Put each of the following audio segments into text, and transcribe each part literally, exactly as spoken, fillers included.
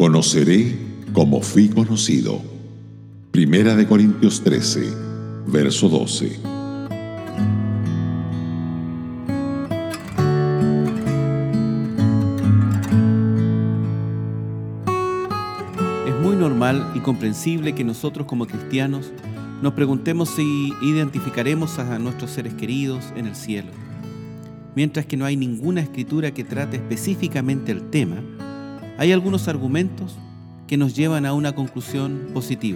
Conoceré como fui conocido. Primera de Corintios trece, verso doce. Es muy normal y comprensible que nosotros como cristianos nos preguntemos si identificaremos a nuestros seres queridos en el cielo. Mientras que no hay ninguna escritura que trate específicamente el tema, hay algunos argumentos que nos llevan a una conclusión positiva.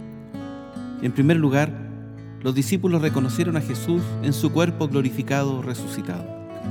En primer lugar, los discípulos reconocieron a Jesús en su cuerpo glorificado resucitado.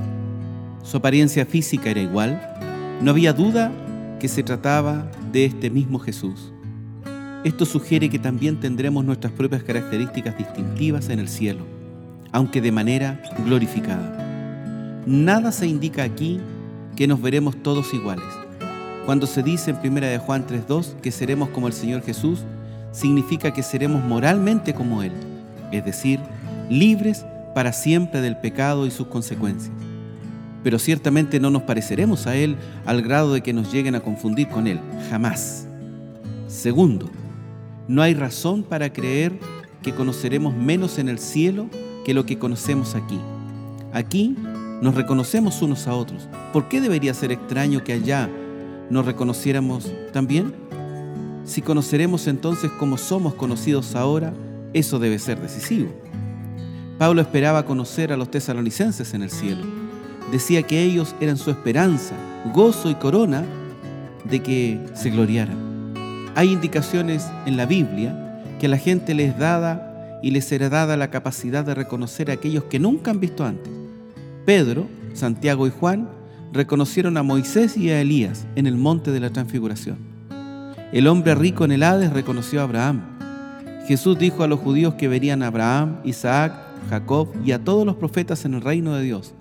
Su apariencia física era igual, no había duda que se trataba de este mismo Jesús. Esto sugiere que también tendremos nuestras propias características distintivas en el cielo, aunque de manera glorificada. Nada se indica aquí que nos veremos todos iguales. Cuando se dice en primera de Juan tres dos que seremos como el Señor Jesús, significa que seremos moralmente como Él, es decir, libres para siempre del pecado y sus consecuencias. Pero ciertamente no nos pareceremos a Él al grado de que nos lleguen a confundir con Él, jamás. Segundo, no hay razón para creer que conoceremos menos en el cielo que lo que conocemos aquí. Aquí nos reconocemos unos a otros. ¿Por qué debería ser extraño que allá nos reconociéramos también? Si conoceremos entonces como somos conocidos ahora, eso debe ser decisivo. Pablo esperaba conocer a los tesalonicenses en el cielo. Decía que ellos eran su esperanza, gozo y corona de que se gloriaran. Hay indicaciones en la Biblia que a la gente les es dada y les será dada la capacidad de reconocer a aquellos que nunca han visto antes. Pedro, Santiago y Juan reconocieron a Moisés y a Elías en el monte de la Transfiguración. El hombre rico en el Hades reconoció a Abraham. Jesús dijo a los judíos que verían a Abraham, Isaac, Jacob y a todos los profetas en el reino de Dios.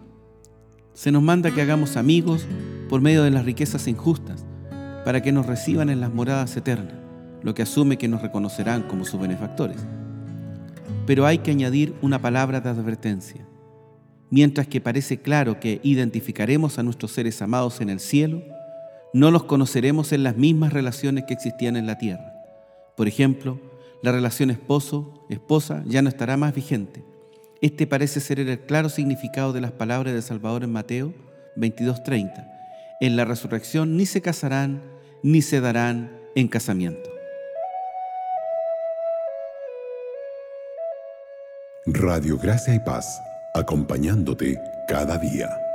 Se nos manda que hagamos amigos por medio de las riquezas injustas, para que nos reciban en las moradas eternas, lo que asume que nos reconocerán como sus benefactores. Pero hay que añadir una palabra de advertencia. Mientras que parece claro que identificaremos a nuestros seres amados en el cielo, no los conoceremos en las mismas relaciones que existían en la tierra. Por ejemplo, la relación esposo-esposa ya no estará más vigente. Este parece ser el claro significado de las palabras del Salvador en Mateo veintidós treinta. En la resurrección ni se casarán ni se darán en casamiento. Radio Gracia y Paz, acompañándote cada día.